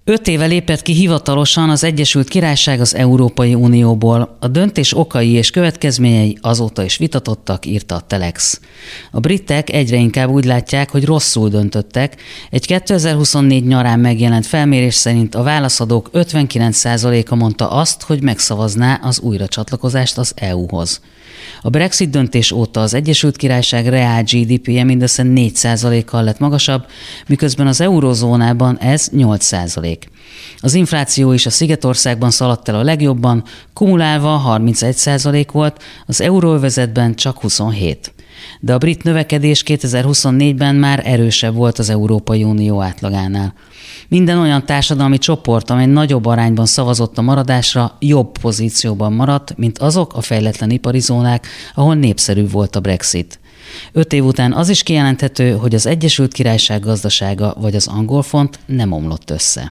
5 éve lépett ki hivatalosan az Egyesült Királyság az Európai Unióból. A döntés okai és következményei azóta is vitatottak, írta a Telex. A britek egyre inkább úgy látják, hogy rosszul döntöttek. Egy 2024 nyarán megjelent felmérés szerint a válaszadók 59%-a mondta azt, hogy megszavazná az újracsatlakozást az EU-hoz. A Brexit döntés óta az Egyesült Királyság reál GDP-je mindössze 4%-kal lett magasabb, miközben az eurózónában ez 8%. Az infláció is a Szigetországban szaladt el a legjobban, kumulálva 31% volt, az euróövezetben csak 27%. De a brit növekedés 2024-ben már erősebb volt az Európai Unió átlagánál. Minden olyan társadalmi csoport, amely nagyobb arányban szavazott a maradásra, jobb pozícióban maradt, mint azok a fejletlen ipari zónák, ahol népszerű volt a Brexit. 5 év után az is kijelenthető, hogy az Egyesült Királyság gazdasága vagy az angol font nem omlott össze.